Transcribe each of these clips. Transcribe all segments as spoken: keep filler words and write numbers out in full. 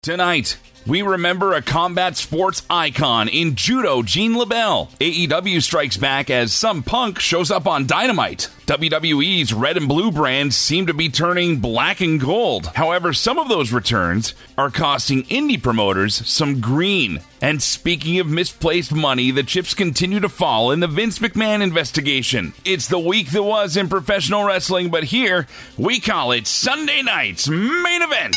Tonight, we remember a combat sports icon in judo, Gene LeBell. A E W strikes back as some punk shows up on Dynamite. W W E's red and blue brands seem to be turning black and gold. However, some of those returns are costing indie promoters some green. And speaking of misplaced money, the chips continue to fall in the Vince McMahon investigation. It's the week that was in professional wrestling, but here we call it Sunday night's main event.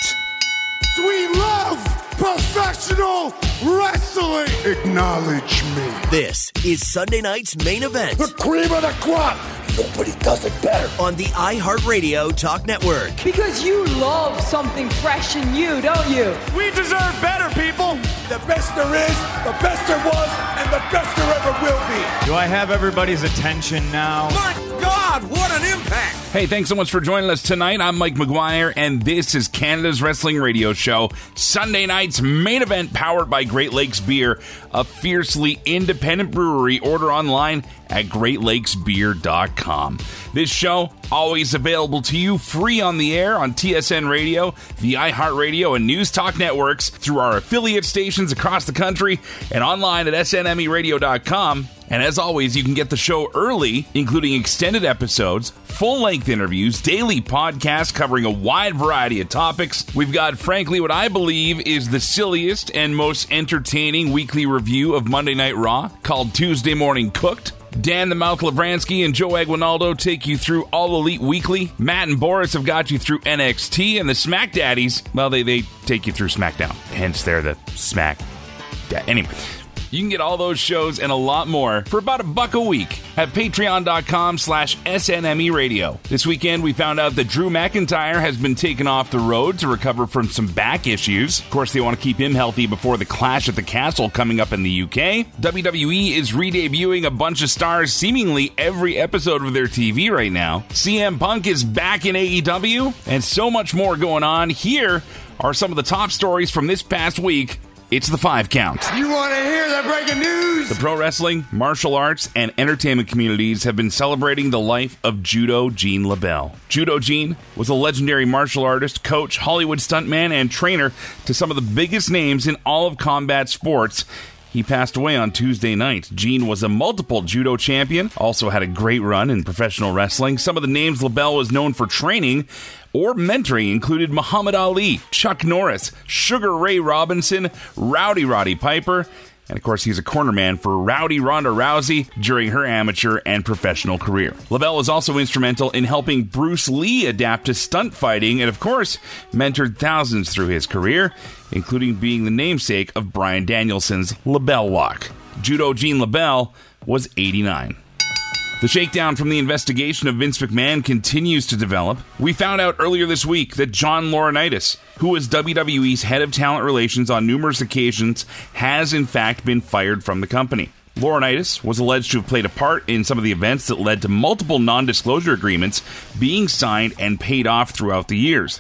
We love professional wrestling. Acknowledge me. This is Sunday night's main event. The cream of the crop. Nobody does it better. On the iHeartRadio Talk Network. Because you love something fresh and new, don't you? We deserve better, people. The best there is, the best there was, and the best there ever will be. Do I have everybody's attention now? My God, what an impact. Hey, thanks so much for joining us tonight. I'm Mike McGuire, and this is Canada's Wrestling Radio Show, Sunday night's main event, powered by Great Lakes Beer, a fiercely independent brewery. Order online at great lakes beer dot com. This show, always available to you free on the air on T S N Radio, the iHeartRadio and News Talk networks, through our affiliate stations across the country, and online at S N M E radio dot com. And as always, you can get the show early, including extended episodes, full-length interviews, daily podcasts covering a wide variety of topics. We've got, frankly, what I believe is the silliest and most entertaining weekly review of Monday Night Raw, called Tuesday Morning Cooked. Dan the Mouth Lavransky and Joe Aguinaldo take you through All Elite Weekly. Matt and Boris have got you through N X T, and the Smack Daddies, well, they, they take you through SmackDown. Hence, they're the Smack Dad. Anyway, you can get all those shows and a lot more for about a buck a week at patreon.com slash SNME radio. This weekend, we found out that Drew McIntyre has been taken off the road to recover from some back issues. Of course, they want to keep him healthy before the Clash at the Castle coming up in the U K. W W E is re-debuting a bunch of stars seemingly every episode of their T V right now. C M Punk is back in A E W, and so much more going on. Here are some of the top stories from this past week. It's the five count. You want to hear the breaking news? The pro wrestling, martial arts, and entertainment communities have been celebrating the life of Judo Gene LeBell. Judo Gene was a legendary martial artist, coach, Hollywood stuntman, and trainer to some of the biggest names in all of combat sports. He passed away on Tuesday night. Gene was a multiple judo champion, also had a great run in professional wrestling. Some of the names LeBell was known for training or mentoring included Muhammad Ali, Chuck Norris, Sugar Ray Robinson, Rowdy Roddy Piper, and of course he's a cornerman for Rowdy Ronda Rousey during her amateur and professional career. LeBell was also instrumental in helping Bruce Lee adapt to stunt fighting, and of course mentored thousands through his career, including being the namesake of Bryan Danielson's LeBell Walk. Judo Gene LeBell was eighty-nine. The shakedown from the investigation of Vince McMahon continues to develop. We found out earlier this week that John Laurinaitis, who was W W E's head of talent relations on numerous occasions, has in fact been fired from the company. Laurinaitis was alleged to have played a part in some of the events that led to multiple non-disclosure agreements being signed and paid off throughout the years.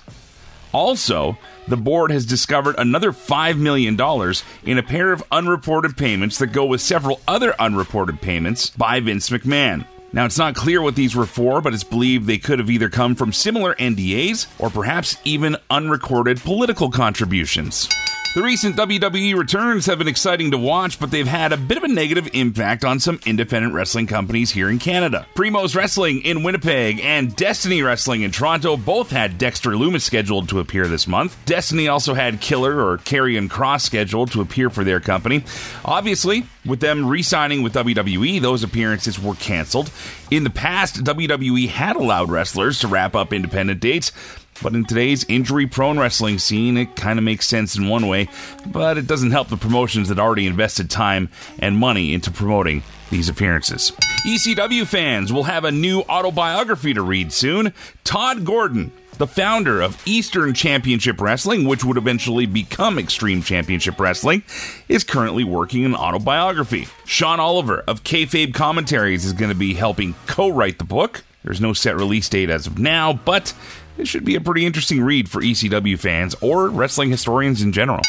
Also, the board has discovered another five million dollars in a pair of unreported payments that go with several other unreported payments by Vince McMahon. Now, it's not clear what these were for, but it's believed they could have either come from similar N D As or perhaps even unrecorded political contributions. The recent W W E returns have been exciting to watch, but they've had a bit of a negative impact on some independent wrestling companies here in Canada. Primos Wrestling in Winnipeg and Destiny Wrestling in Toronto both had Dexter Lumis scheduled to appear this month. Destiny also had Killer or Karrion Kross scheduled to appear for their company. Obviously, with them re-signing with W W E, those appearances were canceled. In the past, W W E had allowed wrestlers to wrap up independent dates, but in today's injury-prone wrestling scene, it kind of makes sense in one way, but it doesn't help the promotions that already invested time and money into promoting these appearances. E C W fans will have a new autobiography to read soon. Todd Gordon, the founder of Eastern Championship Wrestling, which would eventually become Extreme Championship Wrestling, is currently working an autobiography. Sean Oliver of Kayfabe Commentaries is going to be helping co-write the book. There's no set release date as of now, but it should be a pretty interesting read for E C W fans or wrestling historians in general.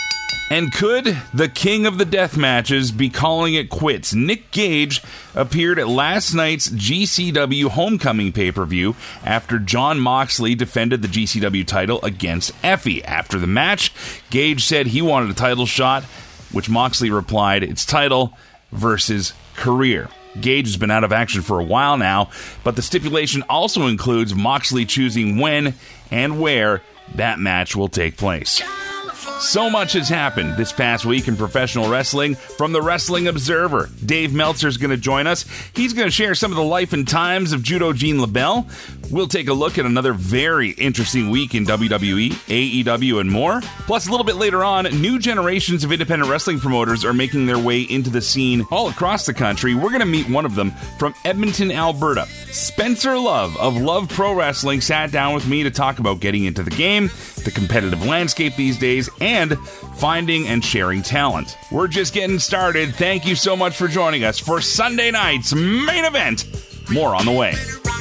And could the king of the death matches be calling it quits? Nick Gage appeared at last night's G C W Homecoming pay-per-view after Jon Moxley defended the G C W title against Effy. After the match, Gage said he wanted a title shot, which Moxley replied, it's title versus career. Gage has been out of action for a while now, but the stipulation also includes Moxley choosing when and where that match will take place. So much has happened this past week in professional wrestling. From the Wrestling Observer, Dave Meltzer's going to join us. He's going to share some of the life and times of Judo Gene LeBell. We'll take a look at another very interesting week in W W E, A E W, and more. Plus, a little bit later on, new generations of independent wrestling promoters are making their way into the scene all across the country. We're going to meet one of them from Edmonton, Alberta. Spencer Love of Love Pro Wrestling sat down with me to talk about getting into the game, the competitive landscape these days, and finding and sharing talent. We're just getting started. Thank you so much for joining us for Sunday night's main event. More on the way.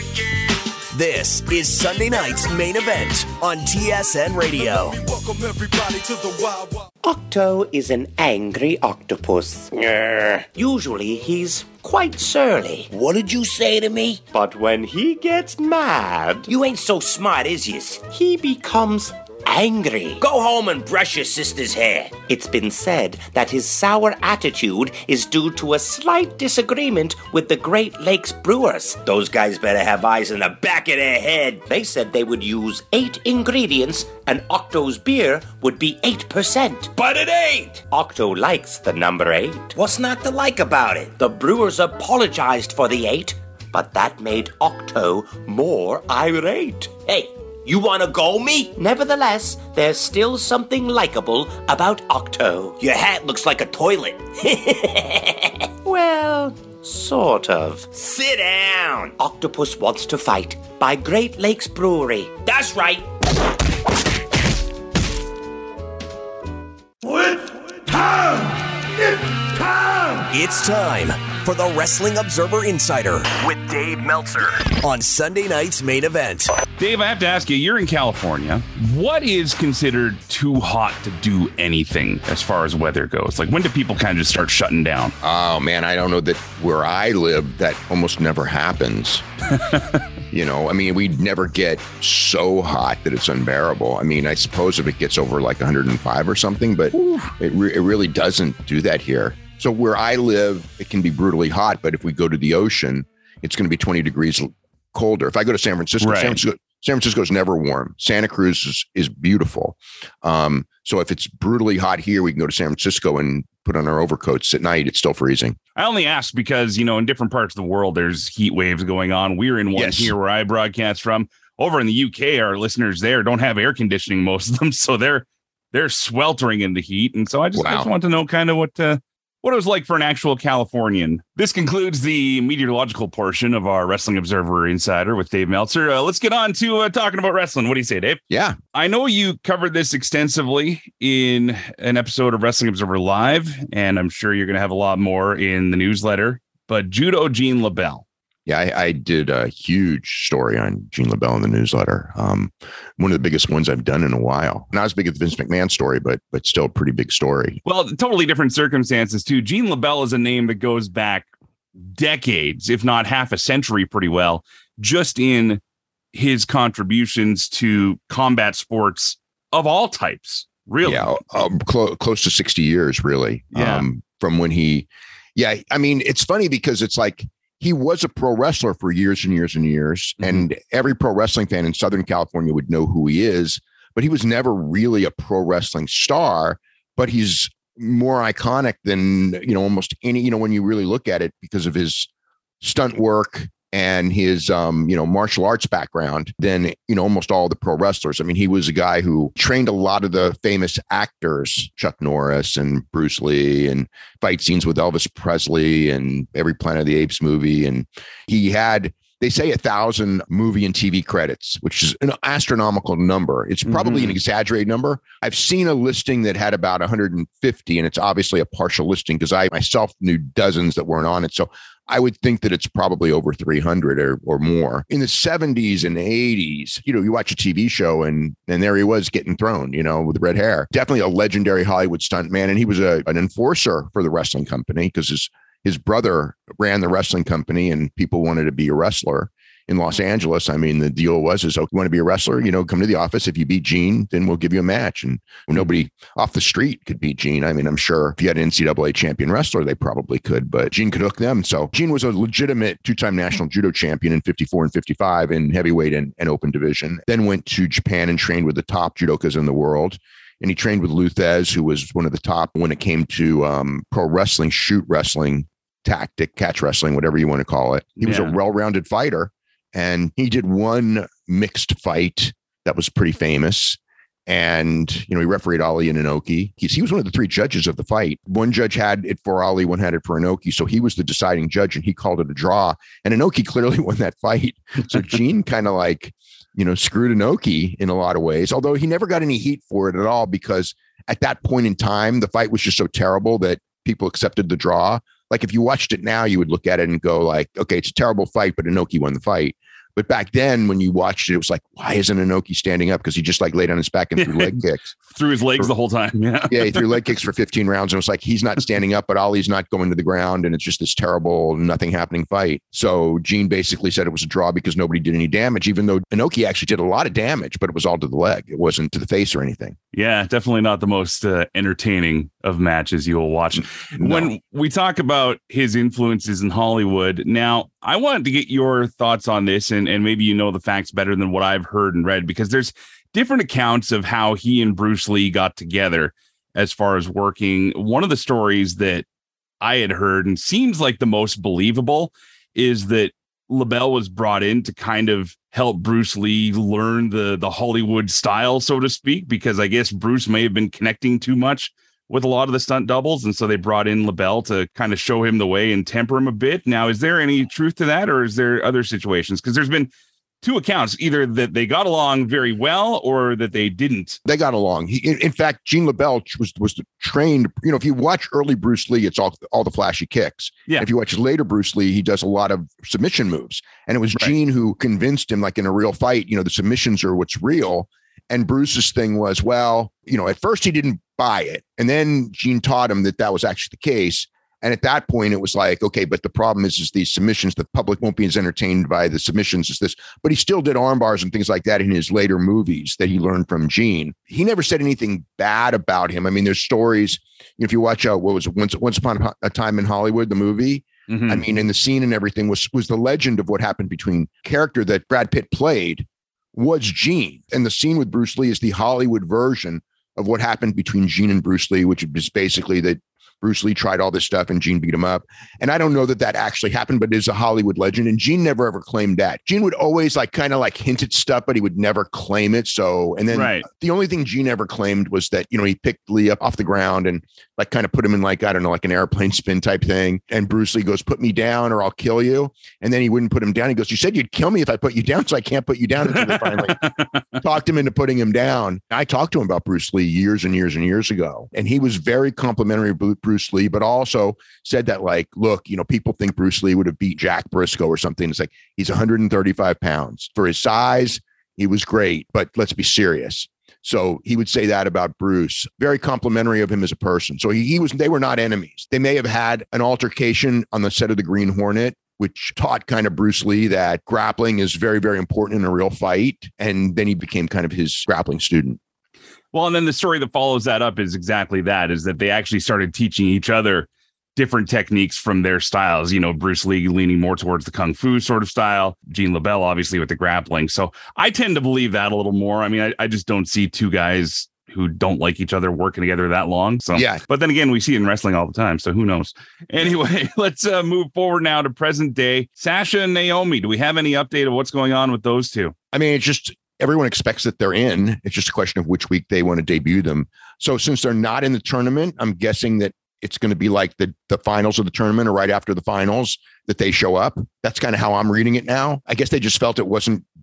This is Sunday night's main event on T S N Radio. Welcome everybody to the Wild Wild. Octo is an angry octopus. Grr. Usually he's quite surly. What did you say to me? But when he gets mad, You ain't so smart, is yous? he becomes angry. Go home and brush your sister's hair. It's been said that his sour attitude is due to a slight disagreement with the Great Lakes Brewers. Those guys better have eyes in the back of their head. They said they would use eight ingredients and Octo's beer would be eight percent. But it ain't. Octo likes the number eight. What's not to like about it? The Brewers apologized for the eight, but that made Octo more irate. Hey, you wanna go me? Nevertheless, there's still something likable about Octo. Your hat looks like a toilet. Well, sort of. Sit down. Octopus Wants to Fight by Great Lakes Brewery. That's right. It's time! It's time! It's time for the Wrestling Observer Insider with Dave Meltzer on Sunday night's main event. Dave, I have to ask you, you're in California. What is considered too hot to do anything as far as weather goes? Like, when do people kind of just start shutting down? Oh, man, I don't know that where I live, that almost never happens. You know, I mean, we never get so hot that it's unbearable. I mean, I suppose if it gets over like one hundred five or something, but it, re- it really doesn't do that here. So where I live, it can be brutally hot, but if we go to the ocean, it's going to be twenty degrees colder. If I go to San Francisco, right. San Francisco, San Francisco is never warm. Santa Cruz is, is beautiful. Um, so if it's brutally hot here, we can go to San Francisco and put on our overcoats. At night, it's still freezing. I only ask because, you know, in different parts of the world, there's heat waves going on. We're in one Yes. here where I broadcast from. Over in the U K, our listeners there don't have air conditioning, most of them, so they're they're sweltering in the heat. And so I just, Wow. I just want to know kind of what uh, what it was like for an actual Californian. This concludes the meteorological portion of our Wrestling Observer Insider with Dave Meltzer. Uh, let's get on to uh, talking about wrestling. What do you say, Dave? Yeah. I know you covered this extensively in an episode of Wrestling Observer Live, and I'm sure you're going to have a lot more in the newsletter, but Judo Gene LeBell. Yeah, I, I did a huge story on Gene LeBell in the newsletter. Um, one of the biggest ones I've done in a while. Not as big as the Vince McMahon story, but but still a pretty big story. Well, totally different circumstances, too. Gene LeBell is a name that goes back decades, if not half a century pretty well, just in his contributions to combat sports of all types, really. Yeah, um, clo- close to sixty years, really. Yeah. Um, from when he, yeah, I mean, it's funny because it's like, he was a pro wrestler for years and years and years. Mm-hmm. And every pro wrestling fan in Southern California would know who he is, but he was never really a pro wrestling star, but he's more iconic than, you know, almost any, you know, when you really look at it because of his stunt work and his, um, you know, martial arts background than, you know, almost all the pro wrestlers. I mean, he was a guy who trained a lot of the famous actors, Chuck Norris and Bruce Lee, and fight scenes with Elvis Presley and every Planet of the Apes movie. And he had, they say a thousand movie and T V credits, which is an astronomical number. It's probably mm-hmm. an exaggerated number. I've seen a listing that had about one hundred fifty, and it's obviously a partial listing because I myself knew dozens that weren't on it. So I would think that it's probably over three hundred or, or more. In the seventies and eighties, you know, you watch a T V show and and there he was getting thrown, you know, with red hair. Definitely a legendary Hollywood stuntman. And he was a, an enforcer for the wrestling company because his, his brother ran the wrestling company and people wanted to be a wrestler. In Los Angeles, I mean, the deal was, is, oh, you want to be a wrestler? You know, come to the office. If you beat Gene, then we'll give you a match. And nobody off the street could beat Gene. I mean, I'm sure if you had an N C double A champion wrestler, they probably could, but Gene could hook them. So Gene was a legitimate two-time national judo champion in fifty-four and fifty-five in heavyweight and, and open division. Then went to Japan and trained with the top judokas in the world. And he trained with Lou Thesz, who was one of the top when it came to um, pro wrestling, shoot wrestling, tactic, catch wrestling, whatever you want to call it. He yeah. was a well-rounded fighter. And he did one mixed fight that was pretty famous. And, you know, he refereed Ali and Inoki. He, he was one of the three judges of the fight. One judge had it for Ali, one had it for Inoki. So he was the deciding judge and he called it a draw. And Inoki clearly won that fight. So Gene kind of like, you know, screwed Inoki in a lot of ways, although he never got any heat for it at all, because at that point in time, the fight was just so terrible that people accepted the draw. Like if you watched it now, you would look at it and go like, okay, it's a terrible fight, but Inoki won the fight. But back then, when you watched it, it was like, why isn't Inoki standing up? Because he just like laid on his back and threw leg kicks. Threw his legs for, the whole time. Yeah. yeah, he threw leg kicks for fifteen rounds. And it was like, he's not standing up, but Ali's not going to the ground. And it's just this terrible, nothing happening fight. So Gene basically said it was a draw because nobody did any damage, even though Inoki actually did a lot of damage, but it was all to the leg. It wasn't to the face or anything. Yeah, definitely not the most uh, entertaining of matches you'll watch. No. When we talk about his influences in Hollywood, now I wanted to get your thoughts on this, and, and maybe you know the facts better than what I've heard and read, because there's different accounts of how he and Bruce Lee got together as far as working. One of the stories that I had heard and seems like the most believable is that LeBell was brought in to kind of help Bruce Lee learn the, the Hollywood style, so to speak, because I guess Bruce may have been connecting too much with a lot of the stunt doubles. And so they brought in LeBell to kind of show him the way and temper him a bit. Now, is there any truth to that, or is there other situations? Because there's been two accounts, either that they got along very well or that they didn't. They got along. He, in, in fact, Gene LeBell was was trained. You know, if you watch early Bruce Lee, it's all all the flashy kicks. Yeah. If you watch later Bruce Lee, he does a lot of submission moves. And it was right. Gene who convinced him, like in a real fight, you know, the submissions are what's real. And Bruce's thing was, well, you know, at first he didn't buy it. And then Gene taught him that that was actually the case. And at that point, it was like, okay, but the problem is, is these submissions, the public won't be as entertained by the submissions as this. But he still did arm bars and things like that in his later movies that he learned from Gene. He never said anything bad about him. I mean, there's stories, if you watch out, what was it, Once, Once Upon a Time in Hollywood, the movie, mm-hmm. I mean, and the scene and everything was, was the legend of what happened between character that Brad Pitt played was Gene. And the scene with Bruce Lee is the Hollywood version of what happened between Gene and Bruce Lee, which is basically that Bruce Lee tried all this stuff and Gene beat him up. And I don't know that that actually happened, but it is a Hollywood legend. And Gene never ever claimed that. Gene would always like kind of like hint at stuff, but he would never claim it. So, and then right. the only thing Gene ever claimed was that, you know, he picked Lee up off the ground and like kind of put him in like, I don't know, like an airplane spin type thing. And Bruce Lee goes, put me down or I'll kill you. And then he wouldn't put him down. He goes, you said you'd kill me if I put you down. So I can't put you down until they finally talked him into putting him down. I talked to him about Bruce Lee years and years and years ago. And he was very complimentary of Bruce Lee, but also said that like, look, you know, people think Bruce Lee would have beat Jack Briscoe or something. It's like, he's one hundred thirty-five pounds. For his size, he was great, but let's be serious. So he would say that about Bruce, very complimentary of him as a person. So he, he was, they were not enemies. They may have had an altercation on the set of the Green Hornet, which taught kind of Bruce Lee that grappling is very, very important in a real fight. And then he became kind of his grappling student. Well, and then the story that follows that up is exactly that, is that they actually started teaching each other different techniques from their styles. You know, Bruce Lee leaning more towards the Kung Fu sort of style, Gene LeBell, obviously, with the grappling. So I tend to believe that a little more. I mean, I, I just don't see two guys who don't like each other working together that long. So, yeah. But then again, we see it in wrestling all the time. So who knows? Anyway, let's uh, move forward now to present day. Sasha and Naomi, do we have any update of what's going on with those two? I mean, it's just, everyone expects that they're in. It's just a question of which week they want to debut them. So since they're not in the tournament, I'm guessing that it's going to be like the, the finals of the tournament or right after the finals that they show up. That's kind of how I'm reading it now. I guess they just felt it wasn't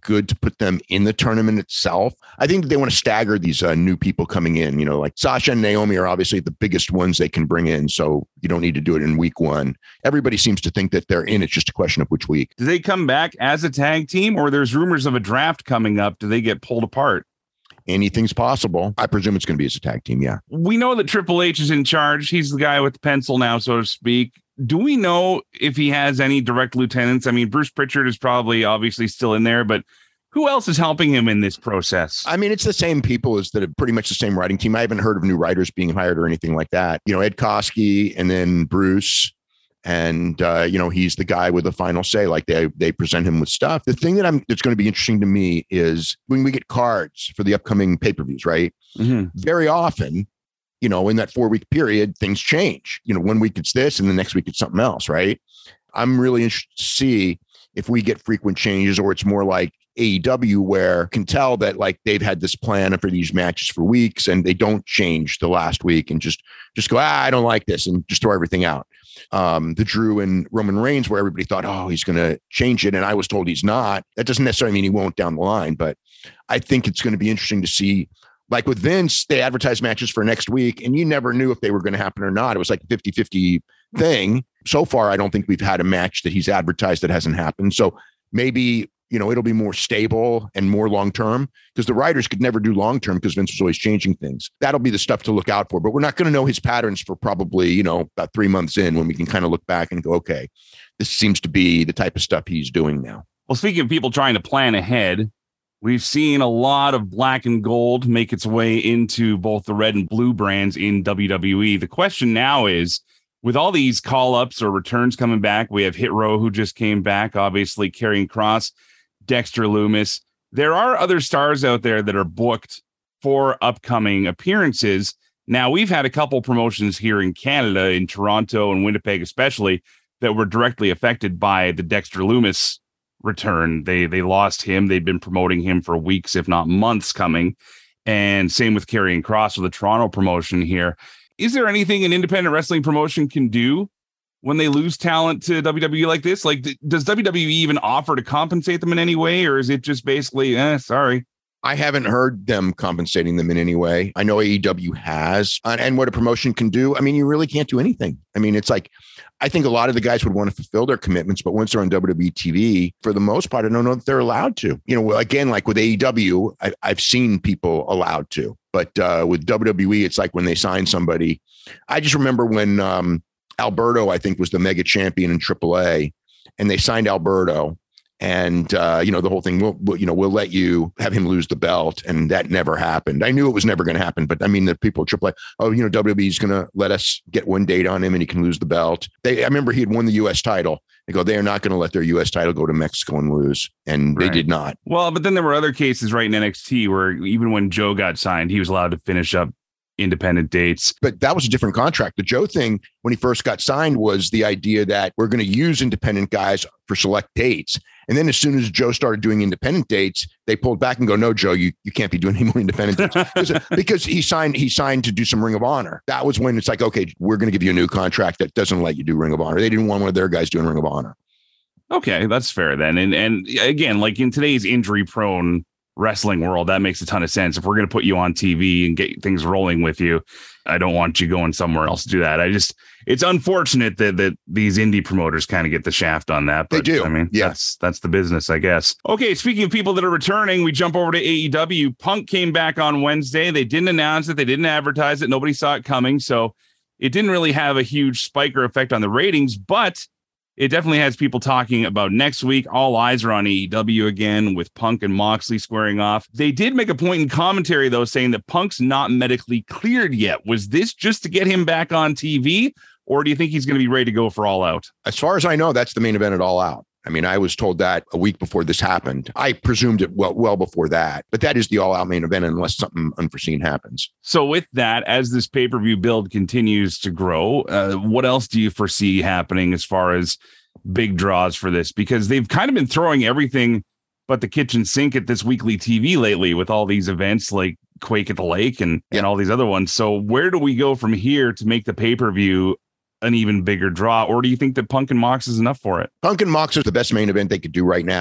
good to put them in the tournament itself. I think they want to stagger these uh, new people coming in, you know, like Sasha and Naomi are obviously the biggest ones they can bring in. So you don't need to do it in week one. Everybody seems to think that they're in. It's just a question of which week. Do they come back as a tag team, or there's rumors of a draft coming up? Do they get pulled apart? Anything's possible. I presume it's going to be as a tag team. Yeah. We know that Triple H is in charge. He's the guy with the pencil now, so to speak. Do we know if he has any direct lieutenants? I mean, Bruce Pritchard is probably obviously still in there, but who else is helping him in this process? I mean, it's the same people as that are pretty much the same writing team. I haven't heard of new writers being hired or anything like that. You know, Ed Koskey and then Bruce. And, uh, you know, he's the guy with the final say, like they they present him with stuff. The thing that I'm that's going to be interesting to me is when we get cards for the upcoming pay-per-views, right? Mm-hmm. Very often, you know, in that four week period, things change. You know, one week it's this and the next week it's something else, right? I'm really interested to see if we get frequent changes or it's more like A E W where can tell that like they've had this plan for these matches for weeks and they don't change the last week and just just go, ah, I don't like this and just throw everything out. Um, the Drew and Roman Reigns where everybody thought, oh, he's going to change it. And I was told he's not. That doesn't necessarily mean he won't down the line, but I think it's going to be interesting to see. Like with Vince, they advertised matches for next week and you never knew if they were going to happen or not. It was like a fifty-fifty thing. So far, I don't think we've had a match that he's advertised that hasn't happened. So maybe, you know, it'll be more stable and more long-term because the writers could never do long-term because Vince was always changing things. That'll be the stuff to look out for, but we're not going to know his patterns for probably, you know, about three months in when we can kind of look back and go, okay, this seems to be the type of stuff he's doing now. Well, speaking of people trying to plan ahead, we've seen a lot of black and gold make its way into both the red and blue brands in W W E. The question now is, with all these call-ups or returns coming back, we have Hit Row who just came back, obviously Karrion Kross, Dexter Lumis. There are other stars out there that are booked for upcoming appearances. Now, we've had a couple promotions here in Canada, in Toronto and Winnipeg especially, that were directly affected by the Dexter Lumis return. They they lost him. They've been promoting him for weeks, if not months coming. And same with Karrion Kross with the Toronto promotion here. Is there anything an independent wrestling promotion can do when they lose talent to W W E like this? Like, th- does W W E even offer to compensate them in any way? Or is it just basically, eh, sorry? I haven't heard them compensating them in any way. I know A E W has, and, and what a promotion can do. I mean, you really can't do anything. I mean, it's like, I think a lot of the guys would want to fulfill their commitments, but once they're on W W E T V, for the most part, I don't know that they're allowed to. You know, again, like with A E W, I, I've seen people allowed to, but uh, with W W E, it's like when they sign somebody. I just remember when um, Alberto, I think, was the mega champion in triple A, and they signed Alberto. And, uh, you know, the whole thing, we'll, we'll, you know, we'll let you have him lose the belt. And that never happened. I knew it was never going to happen. But I mean, the people at triple A, oh, you know, W W E is going to let us get one date on him and he can lose the belt. They, I remember he had won the U S title. They go, they are not going to let their U S title go to Mexico and lose. And right. They did not. Well, but then there were other cases right in N X T where even when Joe got signed, he was allowed to finish up independent dates. But that was a different contract. The Joe thing, when he first got signed, was the idea that we're going to use independent guys for select dates. And then as soon as Joe started doing independent dates, they pulled back and go, no, Joe, you, you can't be doing any more independent dates. because, because he signed he signed to do some Ring of Honor. That was when it's like, okay, we're going to give you a new contract that doesn't let you do Ring of Honor. They didn't want one of their guys doing Ring of Honor. Okay, that's fair then. And and again, like in today's injury prone wrestling world, that makes a ton of sense. If we're going to put you on T V and get things rolling with you, I don't want you going somewhere else to do that. I just, it's unfortunate that that these indie promoters kind of get the shaft on that. But, they do. I mean, yes, that's, that's the business, I guess. Okay, speaking of people that are returning, we jump over to A E W. Punk came back on Wednesday. They didn't announce it. They didn't advertise it. Nobody saw it coming. So it didn't really have a huge spike or effect on the ratings, but it definitely has people talking about next week. All eyes are on A E W again with Punk and Moxley squaring off. They did make a point in commentary, though, saying that Punk's not medically cleared yet. Was this just to get him back on T V, or do you think he's going to be ready to go for All Out? As far as I know, that's the main event at All Out. I mean, I was told that a week before this happened. I presumed it well, well before that, but that is the All Out main event unless something unforeseen happens. So with that, as this pay-per-view build continues to grow, uh, what else do you foresee happening as far as big draws for this? Because they've kind of been throwing everything but the kitchen sink at this weekly T V lately with all these events like Quake at the Lake and, yeah. and all these other ones. So where do we go from here to make the pay-per-view an even bigger draw? Or do you think that Punk and Mox is enough for it? Punk and Mox is the best main event they could do right now.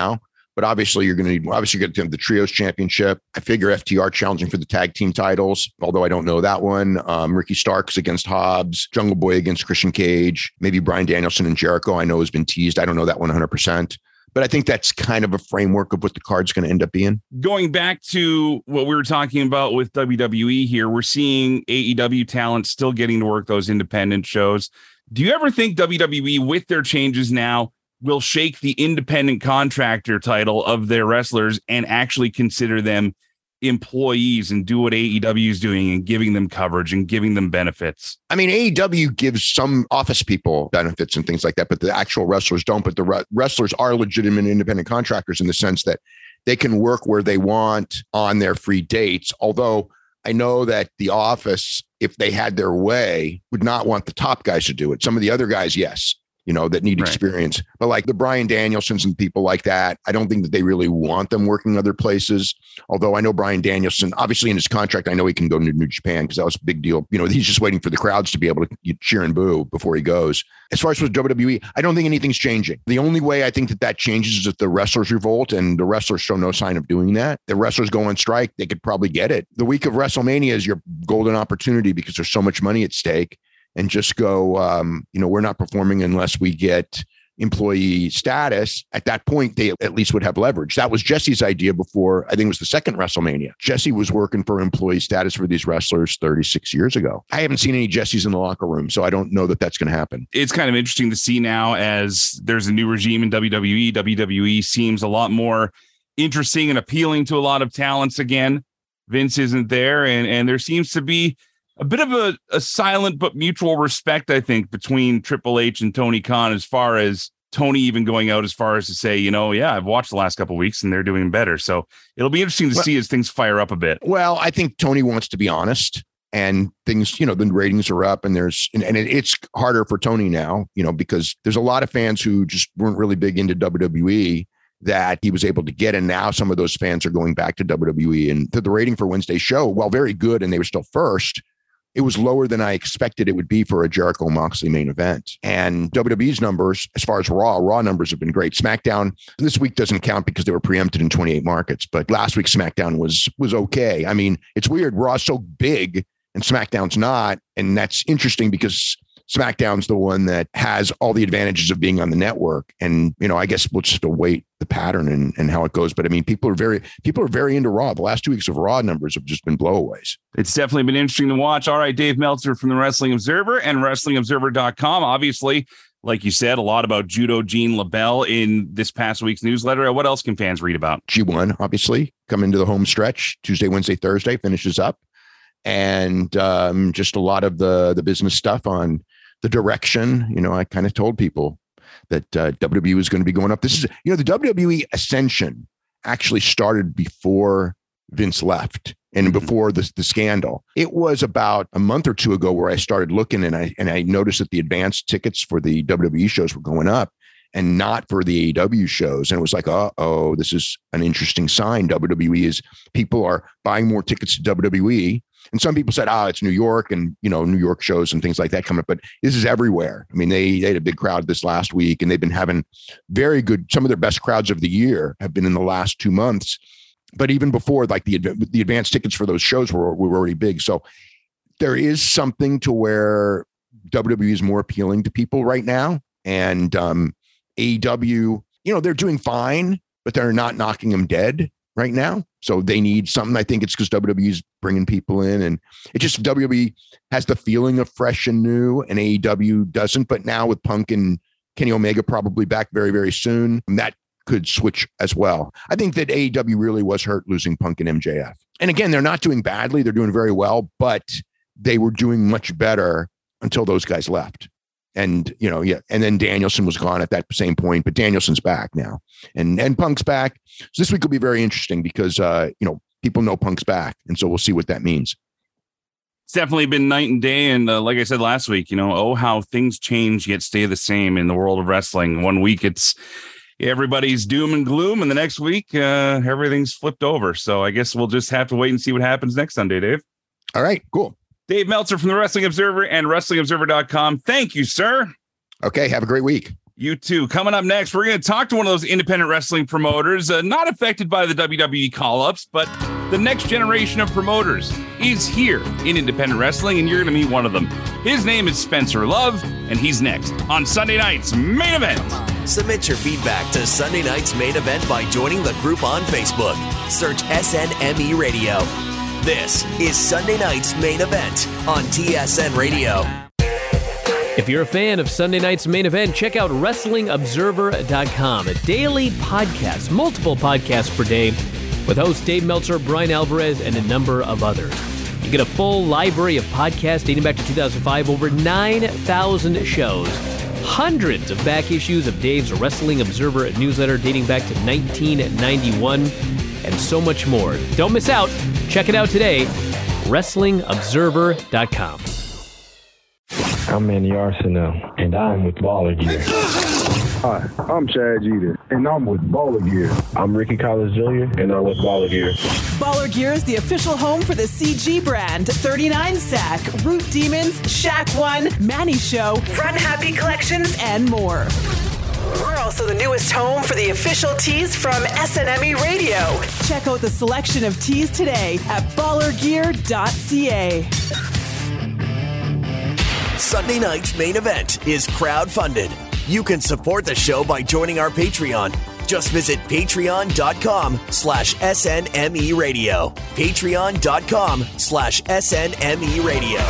But obviously, you're going to need, obviously, you're going to have the Trios Championship. I figure F T R challenging for the tag team titles, although I don't know that one. Um, Ricky Starks against Hobbs, Jungle Boy against Christian Cage, maybe Bryan Danielson and Jericho, I know has been teased. I don't know that one hundred percent. But I think that's kind of a framework of what the card's going to end up being. Going back to what we were talking about with W W E here, we're seeing A E W talent still getting to work those independent shows. Do you ever think W W E, with their changes now, will shake the independent contractor title of their wrestlers and actually consider them employees and do what A E W is doing and giving them coverage and giving them benefits? I mean, A E W gives some office people benefits and things like that, but the actual wrestlers don't. But the re- wrestlers are legitimate independent contractors in the sense that they can work where they want on their free dates. Although I know that the office, if they had their way, would not want the top guys to do it. Some of the other guys, yes, you know, that need Right. experience. But like the Bryan Danielsons and people like that, I don't think that they really want them working other places. Although I know Bryan Danielson, obviously in his contract, I know he can go to New Japan because that was a big deal. You know, he's just waiting for the crowds to be able to cheer and boo before he goes. As far as with W W E, I don't think anything's changing. The only way I think that that changes is if the wrestlers revolt, and the wrestlers show no sign of doing that. The wrestlers go on strike, they could probably get it. The week of WrestleMania is your golden opportunity because there's so much money at stake. And just go, um, you know, we're not performing unless we get employee status. At that point, they at least would have leverage. That was Jesse's idea before, I think it was the second WrestleMania. Jesse was working for employee status for these wrestlers thirty-six years ago. I haven't seen any Jesse's in the locker room, so I don't know that that's going to happen. It's kind of interesting to see now as there's a new regime in W W E. W W E seems a lot more interesting and appealing to a lot of talents again. Vince isn't there, and, and there seems to be a bit of a, a silent but mutual respect, I think, between Triple H and Tony Khan, as far as Tony even going out as far as to say, you know, yeah, I've watched the last couple of weeks and they're doing better. So it'll be interesting to well, see as things fire up a bit. Well, I think Tony wants to be honest, and things, you know, the ratings are up, and there's, and, and it, it's harder for Tony now, you know, because there's a lot of fans who just weren't really big into W W E that he was able to get. And now some of those fans are going back to W W E, and the rating for Wednesday's show, while very good, and they were still first, it was lower than I expected it would be for a Jericho Moxley main event. And W W E's numbers, as far as Raw, Raw numbers have been great. SmackDown this week doesn't count because they were preempted in twenty-eight markets, but last week's SmackDown was was okay. I mean, it's weird. Raw's so big and SmackDown's not. And that's interesting because SmackDown's the one that has all the advantages of being on the network. And, you know, I guess we'll just await the pattern and, and how it goes. But I mean, people are very, people are very into Raw. The last two weeks of Raw numbers have just been blowaways. It's definitely been interesting to watch. All right, Dave Meltzer from the Wrestling Observer and Wrestling Observer dot com. Obviously, like you said, a lot about Judo Gene LaBelle in this past week's newsletter. What else can fans read about? G one, obviously, come into the home stretch. Tuesday, Wednesday, Thursday, finishes up. And um, just a lot of the, the business stuff on the direction. You know, I kind of told people that uh, W W E is going to be going up. This is, you know, the W W E ascension actually started before Vince left and before the, the scandal. It was about a month or two ago where I started looking, and I and I noticed that the advanced tickets for the W W E shows were going up and not for the A E W shows. And it was like, uh oh, this is an interesting sign. W W E is, people are buying more tickets to W W E. And some people said, oh, it's New York and, you know, New York shows and things like that coming up. But this is everywhere. I mean, they, they had a big crowd this last week, and they've been having very good, some of their best crowds of the year have been in the last two months. But even before, like the, the advanced tickets for those shows were, were already big. So there is something to where W W E is more appealing to people right now. And um, A E W, you know, they're doing fine, but they're not knocking them dead right now. So they need something. I think it's because W W E is bringing people in, and it just, W W E has the feeling of fresh and new, and A E W doesn't. But now with Punk and Kenny Omega probably back very, very soon, that could switch as well. I think that A E W really was hurt losing Punk and M J F. And again, they're not doing badly. They're doing very well, but they were doing much better until those guys left. And, you know, yeah. And then Danielson was gone at that same point, but Danielson's back now, and, and Punk's back. So this week will be very interesting because, uh, you know, people know Punk's back. And so we'll see what that means. It's definitely been night and day. And uh, like I said last week, you know, oh, how things change yet stay the same in the world of wrestling. One week it's everybody's doom and gloom, and the next week uh, everything's flipped over. So I guess we'll just have to wait and see what happens next Sunday, Dave. All right, cool. Dave Meltzer from the Wrestling Observer and Wrestling Observer dot com. Thank you, sir. Okay, have a great week. You too. Coming up next, we're going to talk to one of those independent wrestling promoters, uh, not affected by the W W E call-ups, but the next generation of promoters is here in independent wrestling, and you're going to meet one of them. His name is Spencer Love, and he's next on Sunday Night's Main Event. Submit your feedback to Sunday Night's Main Event by joining the group on Facebook. Search S N M E Radio. This is Sunday Night's Main Event on T S N Radio. If you're a fan of Sunday Night's Main Event, check out Wrestling Observer dot com, a daily podcast, multiple podcasts per day, with hosts Dave Meltzer, Brian Alvarez, and a number of others. You get a full library of podcasts dating back to two thousand five, over nine thousand shows, hundreds of back issues of Dave's Wrestling Observer newsletter dating back to nineteen ninety-one, and so much more. Don't miss out. Check it out today, Wrestling Observer dot com. I'm Manny Arsenal, and I'm with Baller Gear. Hi, I'm Chad Jeter, and I'm with Baller Gear. I'm Ricky Collins Junior, and I'm with Baller Gear. Baller Gear is the official home for the C G brand, thirty-nine Sack, Root Demons, Shack One, Manny Show, Run Happy Collections, and more. We're also the newest home for the official tees from S N M E Radio. Check out the selection of tees today at baller gear dot c a. Sunday Night's Main Event is crowd-funded. You can support the show by joining our Patreon. Just visit patreon.com slash SNME Radio. Patreon.com slash SNME Radio.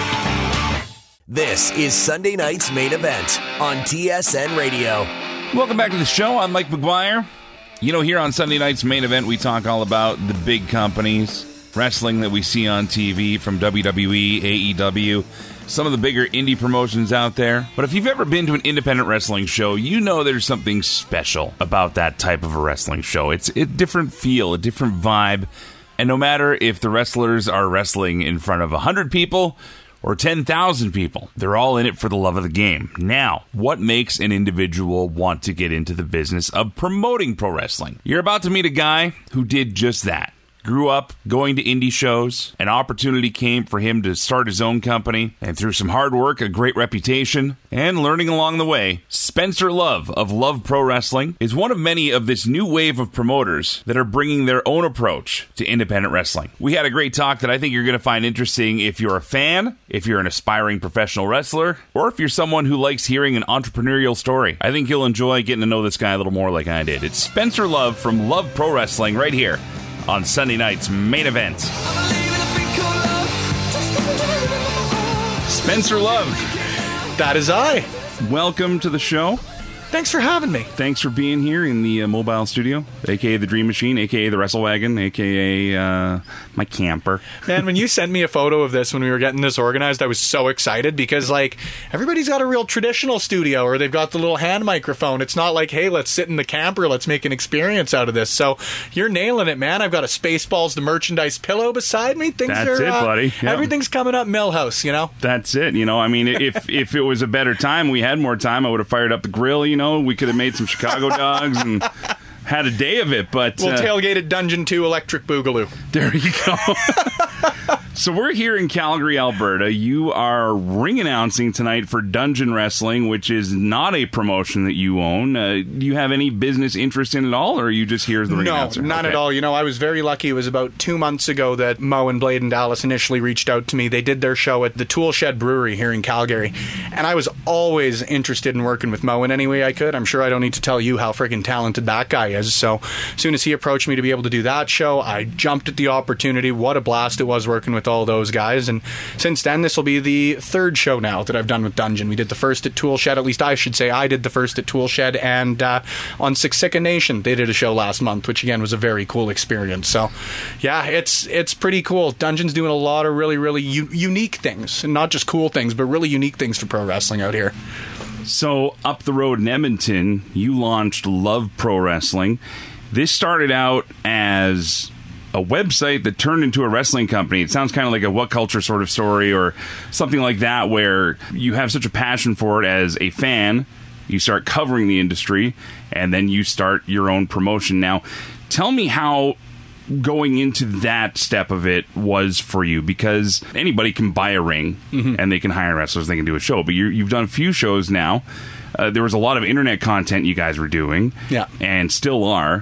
This is Sunday Night's Main Event on T S N Radio. Welcome back to the show. I'm Mike McGuire. You know, here on Sunday Night's Main Event, we talk all about the big companies, wrestling that we see on T V from W W E, A E W, some of the bigger indie promotions out there. But if you've ever been to an independent wrestling show, you know there's something special about that type of a wrestling show. It's a different feel, a different vibe. And no matter if the wrestlers are wrestling in front of one hundred people or ten thousand people, they're all in it for the love of the game. Now, what makes an individual want to get into the business of promoting pro wrestling? You're about to meet a guy who did just that. Grew up going to indie shows. An opportunity came for him to start his own company, and through some hard work, a great reputation, and learning along the way, Spencer Love of Love Pro Wrestling is one of many of this new wave of promoters that are bringing their own approach to independent wrestling. We had a great talk that I think you're going to find interesting if you're a fan, if you're an aspiring professional wrestler, or if you're someone who likes hearing an entrepreneurial story. I think you'll enjoy getting to know this guy a little more like I did. It's Spencer Love from Love Pro Wrestling right here on Sunday Night's Main Event. Spencer Love. That is I. Welcome to the show. Thanks for having me. Thanks for being here in the uh, mobile studio, a k a the Dream Machine, a k a the Wrestle Wagon, a k a uh, my camper. Man, when you sent me a photo of this when we were getting this organized, I was so excited because, like, everybody's got a real traditional studio or they've got the little hand microphone. It's not like, hey, let's sit in the camper, let's make an experience out of this. So you're nailing it, man. I've got a Spaceballs the merchandise pillow beside me. Things That's are, it, uh, buddy. Yep. Everything's coming up Millhouse, you know? That's it. You know, I mean, if if it was a better time, we had more time, I would have fired up the grill, you know, we could have made some Chicago dogs and had a day of it, but we'll uh, tailgate at Dungeon two Electric Boogaloo. There you go. So we're here in Calgary, Alberta. You are ring announcing tonight for Dungeon Wrestling, which is not a promotion that you own. Uh, do you have any business interest in it at all, or are you just here as the ring no, announcer? No, none okay. at all. You know, I was very lucky. It was about two months ago that Mo and Blade and Dallas initially reached out to me. They did their show at the Tool Shed Brewery here in Calgary, and I was always interested in working with Mo in any way I could. I'm sure I don't need to tell you how friggin' talented that guy is. So as soon as he approached me to be able to do that show, I jumped at the opportunity. What a blast it was working with all those guys. And since then, this will be the third show now that I've done with Dungeon. We did the first at Tool Shed. At least I should say I did the first at Tool Shed. And uh, on Siksika Nation, they did a show last month, which again was a very cool experience. So yeah, it's it's pretty cool. Dungeon's doing a lot of really, really u- unique things. And not just cool things, but really unique things for pro wrestling out here. So up the road in Edmonton, you launched Love Pro Wrestling. This started out as a website that turned into a wrestling company. It sounds kind of like a What Culture sort of story or something like that, where you have such a passion for it as a fan, you start covering the industry, and then you start your own promotion. Now, tell me how going into that step of it was for you? Because anybody can buy a ring mm-hmm. and they can hire wrestlers, they can do a show. But you're, you've done a few shows now. Uh, there was a lot of internet content you guys were doing, yeah, and still are.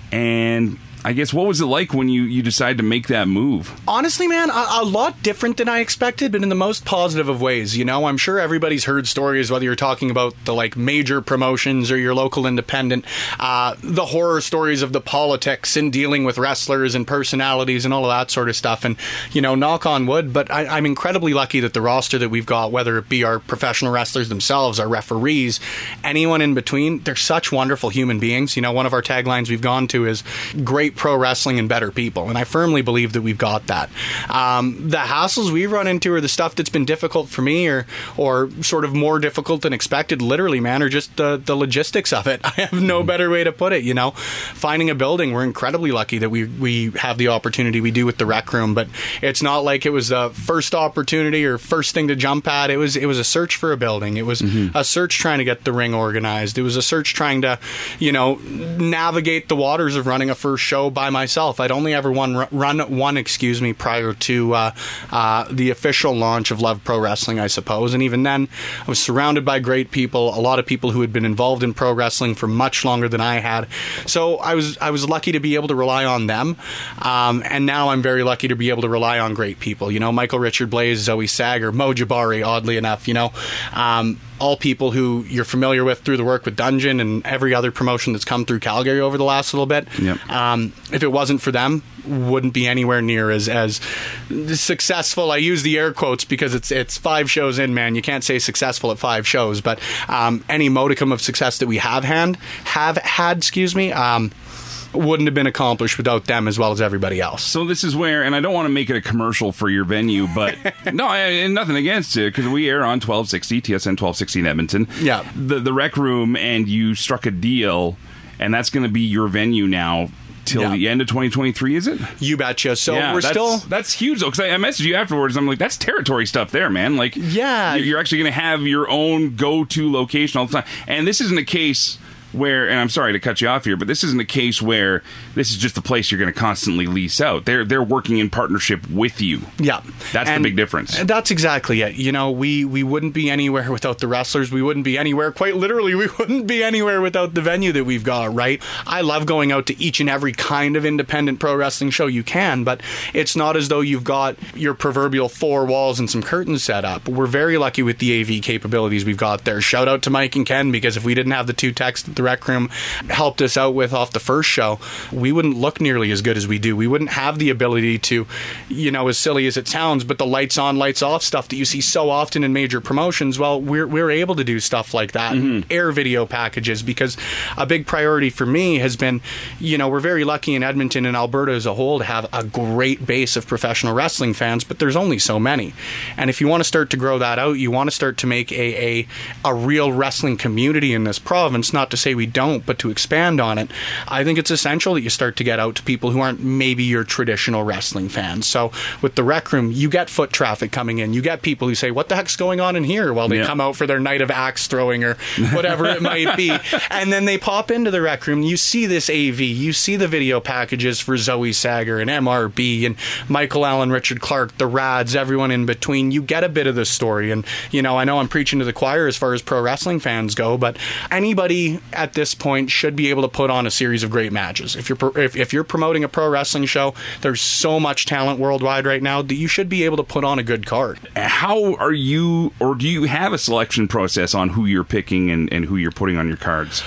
And I guess, what was it like when you, you decided to make that move? Honestly, man, a, a lot different than I expected, but in the most positive of ways. You know, I'm sure everybody's heard stories, whether you're talking about the like major promotions or your local independent, uh, the horror stories of the politics and dealing with wrestlers and personalities and all of that sort of stuff. And, you know, knock on wood, but I, I'm incredibly lucky that the roster that we've got, whether it be our professional wrestlers themselves, our referees, anyone in between, they're such wonderful human beings. You know, one of our taglines we've gone to is great pro wrestling and better people, and I firmly believe that we've got that. Um, the hassles we've run into are the stuff that's been difficult for me, or or sort of more difficult than expected, literally, man, or just the, the logistics of it. I have no better way to put it, you know. Finding a building, we're incredibly lucky that we, we have the opportunity we do with the Rec Room, but it's not like it was the first opportunity or first thing to jump at. It was, it was a search for a building. It was mm-hmm. a search trying to get the ring organized. It was a search trying to, you know, navigate the waters of running a first show by myself. I'd only ever one, run one, excuse me, prior to uh, uh, the official launch of Love Pro Wrestling, I suppose. And even then, I was surrounded by great people, a lot of people who had been involved in pro wrestling for much longer than I had. So I was I was lucky to be able to rely on them. Um, and now I'm very lucky to be able to rely on great people. You know, Michael Richard Blaze, Zoe Sager, Mo Jabari, oddly enough, you know. Um, all people who you're familiar with through the work with Dungeon and every other promotion that's come through Calgary over the last little bit. Yep. Um, if it wasn't for them, wouldn't be anywhere near as as successful. I use the air quotes because it's it's five shows in, man. You can't say successful at five shows, but um, any modicum of success that we have hand have had, excuse me, um, wouldn't have been accomplished without them as well as everybody else. So this is where, and I don't want to make it a commercial for your venue, but no, I, and nothing against it, because we air on twelve sixty, T S N twelve sixty in Edmonton. Yeah. The, the Rec Room, and you struck a deal, and that's going to be your venue now till yeah. the end of twenty twenty-three, is it? You betcha. So yeah, we're that's, still... That's huge, though, because I, I messaged you afterwards, and I'm like, that's territory stuff there, man. Like, yeah. You're actually going to have your own go-to location all the time. And this isn't a case where, and I'm sorry to cut you off here, but this isn't a case where this is just a place you're going to constantly lease out. They're they're working in partnership with you. Yeah. That's and the big difference. That's exactly it. You know, we, we wouldn't be anywhere without the wrestlers. We wouldn't be anywhere, quite literally, we wouldn't be anywhere without the venue that we've got, right? I love going out to each and every kind of independent pro wrestling show you can, but it's not as though you've got your proverbial four walls and some curtains set up. We're very lucky with the A V capabilities we've got there. Shout out to Mike and Ken, because if we didn't have the two techs that the Rec Room helped us out with off the first show, we wouldn't look nearly as good as we do. We wouldn't have the ability to, you know, as silly as it sounds, but the lights on, lights off stuff that you see so often in major promotions, well, we're, we're able to do stuff like that. Mm-hmm. Air video packages, because a big priority for me has been, you know, we're very lucky in Edmonton and Alberta as a whole to have a great base of professional wrestling fans, but there's only so many. And if you want to start to grow that out, you want to start to make a, a, a real wrestling community in this province, not to say we don't, but to expand on it, I think it's essential that you start to get out to people who aren't maybe your traditional wrestling fans. So with the Rec Room, you get foot traffic coming in. You get people who say, what the heck's going on in here? While they yeah. come out for their night of axe throwing or whatever it might be. And then they pop into the Rec Room. You see this A V. You see the video packages for Zoe Sager and M R B and Michael Allen, Richard Clark, the Rads, everyone in between. You get a bit of the story. And, you know, I know I'm preaching to the choir as far as pro wrestling fans go, but anybody at this point should be able to put on a series of great matches. If you're if, if you're promoting a pro wrestling show, there's so much talent worldwide right now that you should be able to put on a good card. How are you, or do you have a selection process on who you're picking and, and who you're putting on your cards?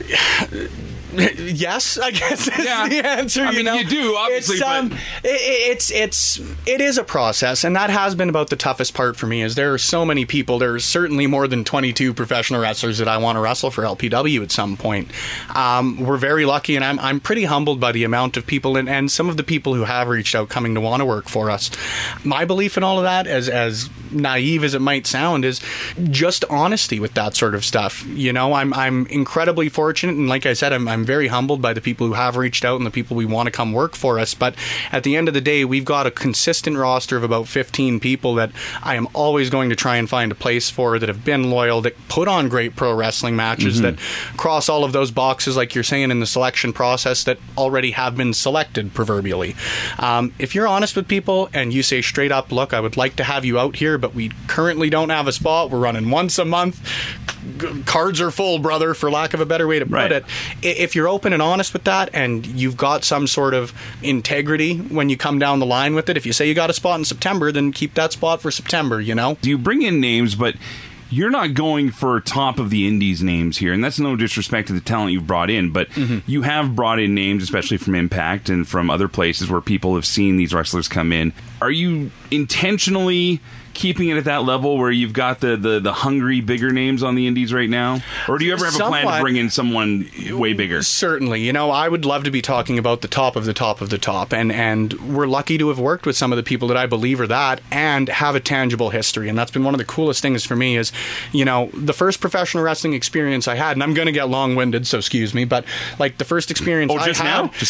Yes, I guess is yeah. the answer. I you mean, know? you do, obviously, it's, um, but... it, it's it's it is a process, and that has been about the toughest part for me. Is there are so many people. There's certainly more than twenty-two professional wrestlers that I want to wrestle for L P W at some point. Um, we're very lucky, and I'm I'm pretty humbled by the amount of people and, and some of the people who have reached out coming to want to work for us. My belief in all of that, as as naive as it might sound, is just honesty with that sort of stuff. You know, I'm I'm incredibly fortunate, and like I said, I'm, I'm I'm very humbled by the people who have reached out and the people we want to come work for us. But at the end of the day, we've got a consistent roster of about fifteen people that I am always going to try and find a place for, that have been loyal, that put on great pro wrestling matches, mm-hmm. that cross all of those boxes, like you're saying, in the selection process, that already have been selected, proverbially. Um, if you're honest with people and you say straight up, look, I would like to have you out here, but we currently don't have a spot. We're running once a month. Cards are full, brother, for lack of a better way to put right. it. If you're open and honest with that, and you've got some sort of integrity when you come down the line with it, if you say you got a spot in September, then keep that spot for September, you know? You bring in names, but you're not going for top of the indies names here, and that's no disrespect to the talent you've brought in, but mm-hmm. you have brought in names, especially from Impact and from other places where people have seen these wrestlers come in. Are you intentionally keeping it at that level where you've got the, the, the hungry, bigger names on the indies right now? Or do you ever have Somewhat. a plan to bring in someone way bigger? Certainly. You know, I would love to be talking about the top of the top of the top. And, and we're lucky to have worked with some of the people that I believe are that and have a tangible history. And that's been one of the coolest things for me is, you know, the first professional wrestling experience I had, and I'm going to get long-winded, so excuse me, but like the first experience oh, just I had... now? Just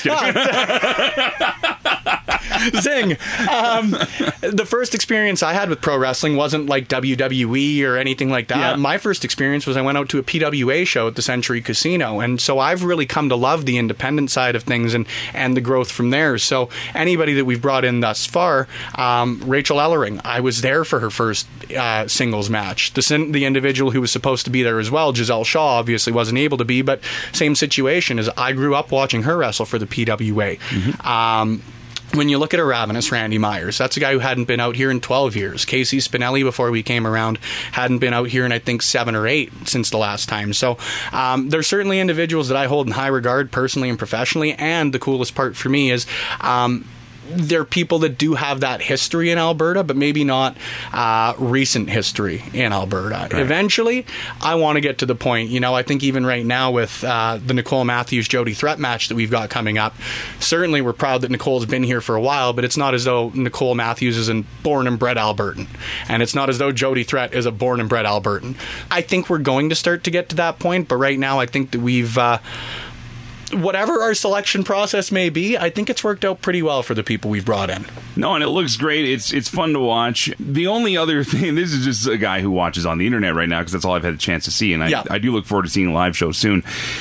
kidding. Zing. Um, the first experience I had with pro wrestling wasn't like W W E or anything like that. Yeah. My first experience was I went out to a P W A show at the Century Casino, and so I've really come to love the independent side of things and, and the growth from there. So anybody that we've brought in thus far, um, Rachel Ellering, I was there for her first uh, singles match. The, the individual who was supposed to be there as well, Giselle Shaw, obviously wasn't able to be, but same situation as I grew up watching her wrestle for the P W A. Mm-hmm. Um, When you look at a Ravenous, Randy Myers, that's a guy who hadn't been out here in twelve years. Casey Spinelli, before we came around, hadn't been out here in, I think, seven or eight since the last time. So um, there's certainly individuals that I hold in high regard personally and professionally, and the coolest part for me is... Um, they're people that do have that history in Alberta, but maybe not uh, recent history in Alberta. Right. Eventually, I want to get to the point, you know, I think even right now with uh, the Nicole Matthews-Jody Threat match that we've got coming up, certainly we're proud that Nicole's been here for a while, but it's not as though Nicole Matthews is a born and bred Albertan. And it's not as though Jody Threat is a born and bred Albertan. I think we're going to start to get to that point, but right now I think that we've... Uh, whatever our selection process may be, I think it's worked out pretty well for the people we've brought in. No, and it looks great. It's it's fun to watch. The only other thing, this is just a guy who watches on the internet right now because that's all I've had a chance to see, and I, yeah. I do look forward to seeing a live show soon.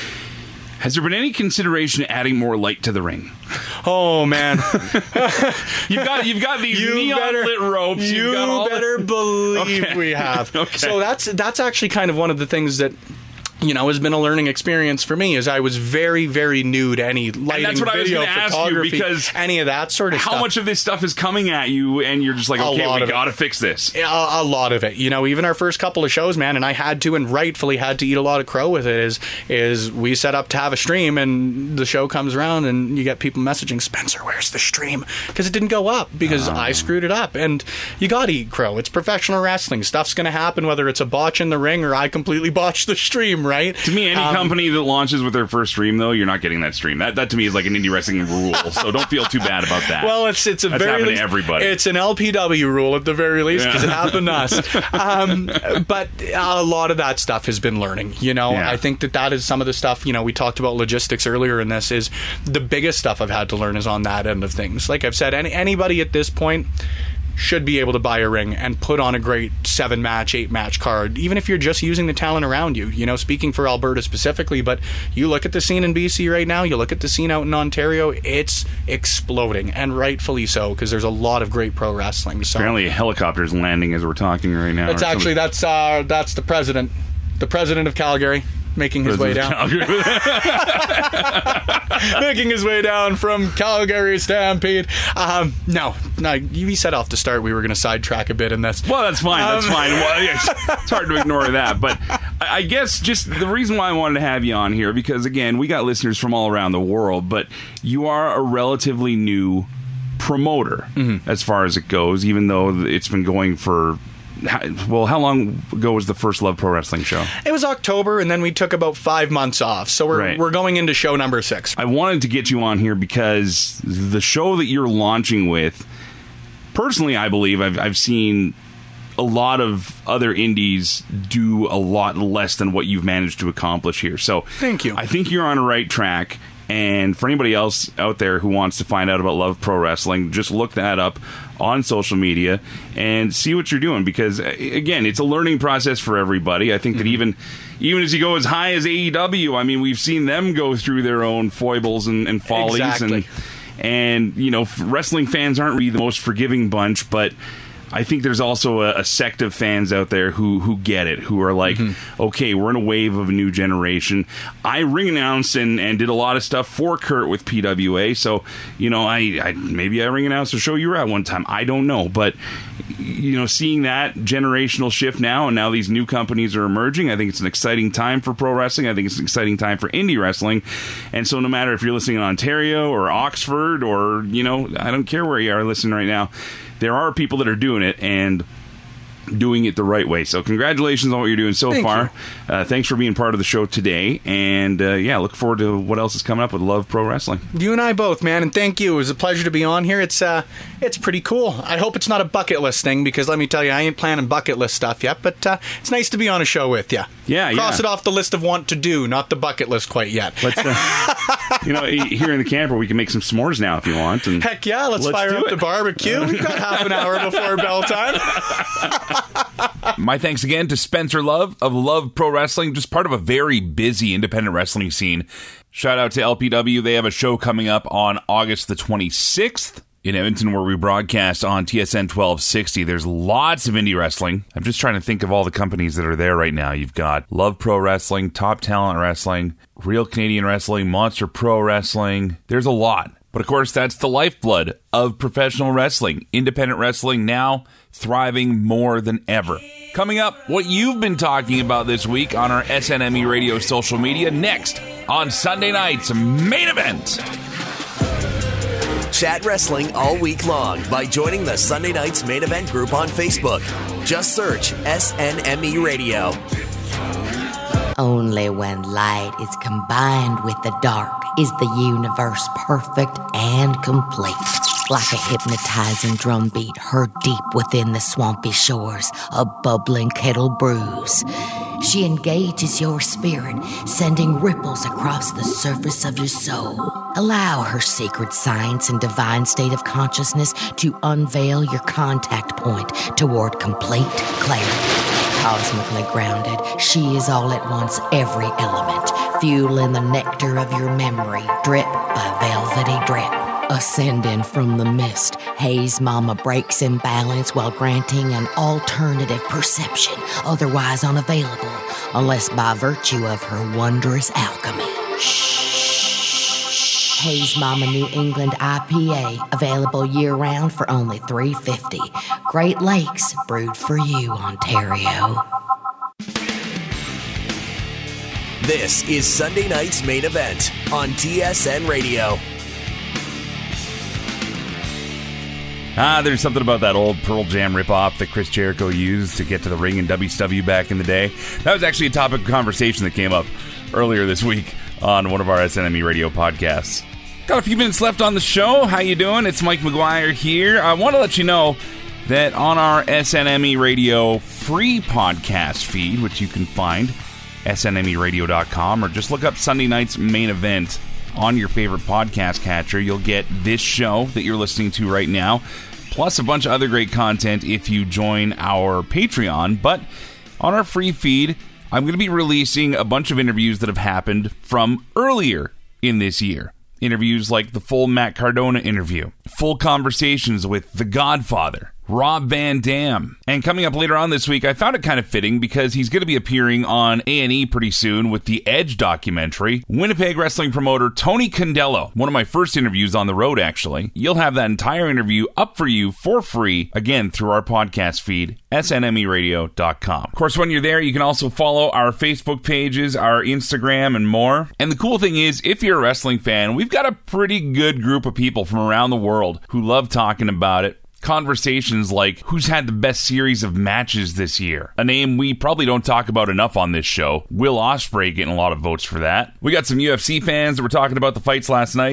Has there been any consideration adding more light to the ring? Oh man, you've got you've got these you neon better, lit ropes. You You've got all better the... believe okay. we have. Okay. So that's that's actually kind of one of the things that, you know, has been a learning experience for me, is I was very, very new to any lighting, and that's what video, I was ask photography, you, because any of that sort of how stuff. How much of this stuff is coming at you, and you're just like, okay, we got to fix this? A, a lot of it. You know, even our first couple of shows, man, and I had to, and rightfully had to eat a lot of crow with it, is, is we set up to have a stream, and the show comes around, and you get people messaging, Spencer, where's the stream? Because it didn't go up, because uh. I screwed it up, and you got to eat crow. It's professional wrestling. Stuff's going to happen, whether it's a botch in the ring or I completely botched the stream, right? To me, any Um, company that launches with their first stream, though, you're not getting that stream. That, that to me is like an indie wrestling rule. So don't feel too bad about that. Well, it's it's a That's very happened least, to everybody. It's an L P W rule at the very least, because yeah. it happened to us. Um, but a lot of that stuff has been learning. You know, yeah. I think that that is some of the stuff. You know, we talked about logistics earlier in this. Is the biggest stuff I've had to learn is on that end of things. Like I've said, any anybody at this point should be able to buy a ring and put on a great seven match, eight match card, even if you're just using the talent around you. You know, speaking for Alberta specifically, but you look at the scene in B C right now, you look at the scene out in Ontario, it's exploding, and rightfully so, because there's a lot of great pro wrestling. So apparently a helicopter's landing as we're talking right now. It's actually, that's uh, that's the president, the president of Calgary, making his way down. making his way down from Calgary Stampede. Um, no, no, you said off the start we were going to sidetrack a bit in this. Well, that's fine. That's um, fine. Well, it's, it's hard to ignore that. But I guess just the reason why I wanted to have you on here, because, again, we got listeners from all around the world, but you are a relatively new promoter mm-hmm. as far as it goes, even though it's been going for... Well, how long ago was the first Love Pro Wrestling show? It was October, and then we took about five months off. So we're right. we're going into show number six. I wanted to get you on here because the show that you're launching with, personally, I believe I've I've seen a lot of other indies do a lot less than what you've managed to accomplish here. So thank you. I think you're on the right track. And for anybody else out there who wants to find out about Love Pro Wrestling, just look that up on social media and see what you're doing. Because, again, it's a learning process for everybody. I think mm-hmm. that even even as you go as high as A E W, I mean, we've seen them go through their own foibles and, and follies. Exactly. And, and, you know, wrestling fans aren't really the most forgiving bunch, but I think there's also a, a sect of fans out there who who get it, who are like, mm-hmm. okay, we're in a wave of a new generation. I ring announced and, and did a lot of stuff for Kurt with P W A, so, you know, I, I maybe I ring announced a show you were at one time. I don't know, but, you know, seeing that generational shift now, and now these new companies are emerging, I think it's an exciting time for pro wrestling. I think it's an exciting time for indie wrestling. And so no matter if you're listening in Ontario or Oxford or, you know, I don't care where you are listening right now, there are people that are doing it and doing it the right way. So congratulations on what you're doing so Thank far. Uh, thanks for being part of the show today. And uh, yeah, look forward to what else is coming up with Love Pro Wrestling. You and I both, man. And thank you. It was a pleasure to be on here. It's uh, it's pretty cool. I hope it's not a bucket list thing, because let me tell you, I ain't planning bucket list stuff yet. But uh, it's nice to be on a show with you. Yeah, Cross yeah. it off the list of want to do, not the bucket list quite yet. Let's, uh, you know, here in the camper, we can make some s'mores now if you want. And heck yeah, let's, let's fire up it. the barbecue. We've got half an hour before bell time. My thanks again to Spencer Love of Love Pro Wrestling, just part of a very busy independent wrestling scene. Shout out to L P W. They have a show coming up on August the twenty-sixth in Edmonton, where we broadcast on T S N twelve sixty. There's lots of indie wrestling. I'm just trying to think of all the companies that are there right now. You've got Love Pro Wrestling, Top Talent Wrestling, Real Canadian Wrestling, Monster Pro Wrestling. There's a lot. But of course, that's the lifeblood of professional wrestling. Independent wrestling now thriving more than ever. Coming up, what you've been talking about this week on our S N M E Radio social media, next on Sunday night's Main Event. Chat wrestling all week long by joining the Sunday Night's Main Event group on Facebook. Just search S N M E Radio. Only when light is combined with the dark is the universe perfect and complete. Like a hypnotizing drumbeat heard deep within the swampy shores, a bubbling kettle brews. She engages your spirit, sending ripples across the surface of your soul. Allow her secret science and divine state of consciousness to unveil your contact point toward complete clarity. Cosmically grounded, she is all at once every element, fueling the nectar of your memory, drip by velvety drip. Ascending from the mist, Haze Mama breaks imbalance while granting an alternative perception, otherwise unavailable, unless by virtue of her wondrous alchemy. Shh. Haze Mama New England I P A, available year-round for only three dollars and fifty cents. Great Lakes, brewed for you, Ontario. This is Sunday Night's Main Event on T S N Radio. Ah, there's something about that old Pearl Jam ripoff that Chris Jericho used to get to the ring in W C W back in the day. That was actually a topic of conversation that came up earlier this week on one of our S N M E Radio podcasts. Got a few minutes left on the show. How you doing? It's Mike McGuire here. I want to let you know that on our S N M E Radio free podcast feed, which you can find S N M E radio dot com, or just look up Sunday Night's Main Event on your favorite podcast catcher, you'll get this show that you're listening to right now, plus a bunch of other great content if you join our Patreon. But on our free feed, I'm going to be releasing a bunch of interviews that have happened from earlier in this year. Interviews like the full Matt Cardona interview, full conversations with The Godfather, Rob Van Dam. And coming up later on this week, I found it kind of fitting because he's going to be appearing on A and E pretty soon with the Edge documentary. Winnipeg wrestling promoter Tony Condello, one of my first interviews on the road, actually. You'll have that entire interview up for you for free, again, through our podcast feed, S N M E radio dot com. Of course, when you're there, you can also follow our Facebook pages, our Instagram, and more. And the cool thing is, if you're a wrestling fan, we've got a pretty good group of people from around the world who love talking about it. Conversations like who's had the best series of matches this year. A name we probably don't talk about enough on this show. Will Ospreay getting a lot of votes for that. We got some U F C fans that were talking about the fights last night.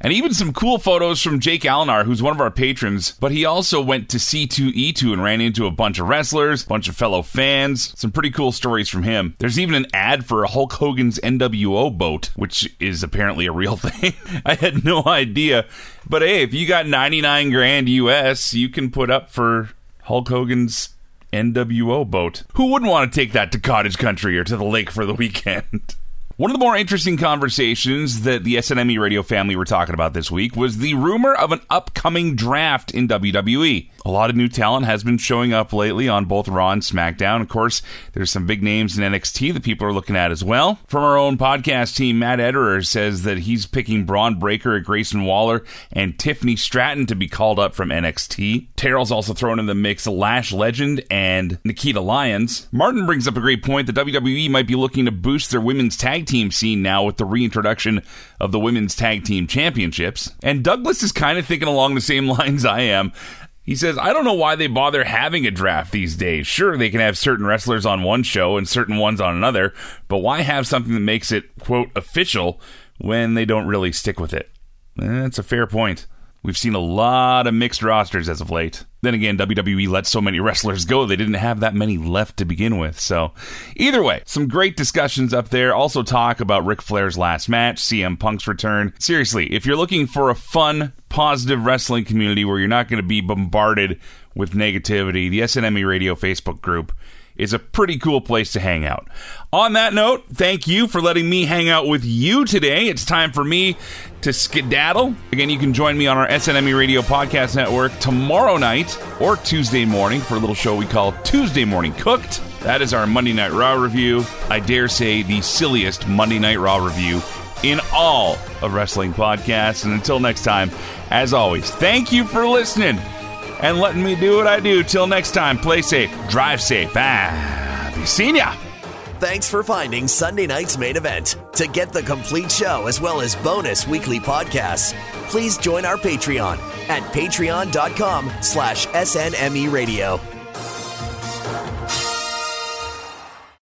And even some cool photos from Jake Allenar, who's one of our patrons, but he also went to C two E two and ran into a bunch of wrestlers, a bunch of fellow fans. Some pretty cool stories from him. There's even an ad for Hulk Hogan's N W O boat, which is apparently a real thing. I had no idea. But hey, if you got ninety-nine grand U S, you can put up for Hulk Hogan's N W O boat. Who wouldn't want to take that to cottage country or to the lake for the weekend? One of the more interesting conversations that the S N M E Radio family were talking about this week was the rumor of an upcoming draft in W W E. A lot of new talent has been showing up lately on both Raw and SmackDown. Of course, there's some big names in N X T that people are looking at as well. From our own podcast team, Matt Ederer says that he's picking Braun Breaker, Grayson Waller, and Tiffany Stratton to be called up from N X T. Terrell's also thrown in the mix Lash Legend and Nikita Lyons. Martin brings up a great point that W W E might be looking to boost their women's tag team scene now with the reintroduction of the Women's Tag Team Championships. And Douglas is kind of thinking along the same lines I am. He says, I don't know why they bother having a draft these days. Sure, they can have certain wrestlers on one show and certain ones on another, but why have something that makes it, quote, official when they don't really stick with it? That's a fair point. We've seen a lot of mixed rosters as of late. Then again, W W E let so many wrestlers go, they didn't have that many left to begin with. So, either way, some great discussions up there. Also talk about Ric Flair's last match, C M Punk's return. Seriously, if you're looking for a fun, positive wrestling community where you're not going to be bombarded with negativity, the S N M E Radio Facebook group is a pretty cool place to hang out. On that note, thank you for letting me hang out with you today. It's time for me to skedaddle. Again, you can join me on our S N M E Radio Podcast Network tomorrow night or Tuesday morning for a little show we call Tuesday Morning Cooked. That is our Monday Night Raw review. I dare say the silliest Monday Night Raw review in all of wrestling podcasts. And until next time, as always, thank you for listening and letting me do what I do. Till next time, play safe, drive safe, ah, be seeing ya. Thanks for finding Sunday Night's Main Event. To get the complete show as well as bonus weekly podcasts, please join our Patreon at patreon.com slash SNME Radio.